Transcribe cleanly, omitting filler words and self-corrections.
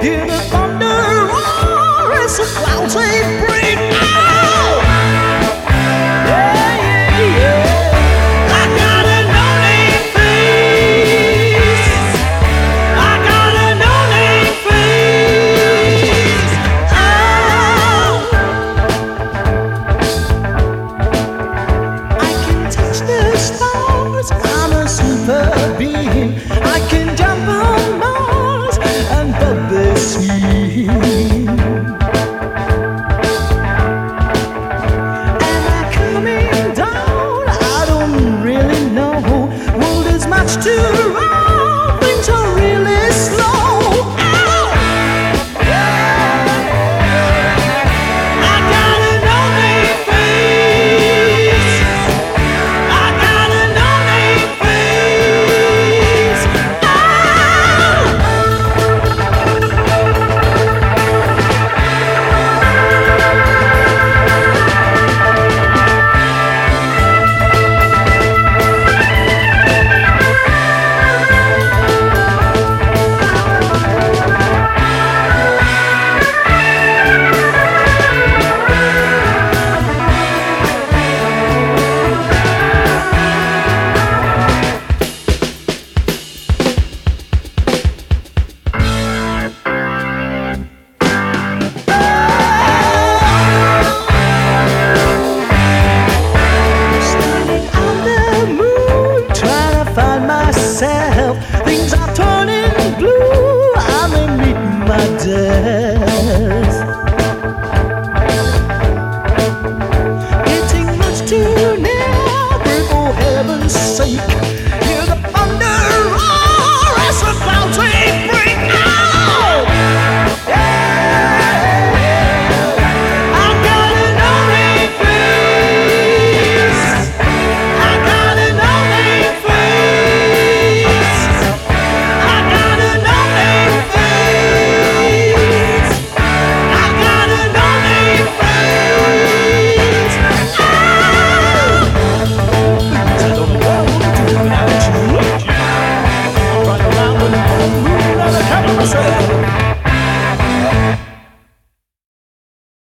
Hear the thunder roar as the clouds they break. Oh! Yeah, yeah, yeah. I got a no-name face. I got a no-name face. Oh! I can touch the stars. I'm a super being. I can jump on Mars and bug the sea. Am I coming down? I don't really know. Well, there's much to run. Things are really slow. Ow! I got a no-name face. I got a no-name face. Standing on the moon, trying to find myself. Things are turning blue. I'm meeting my death.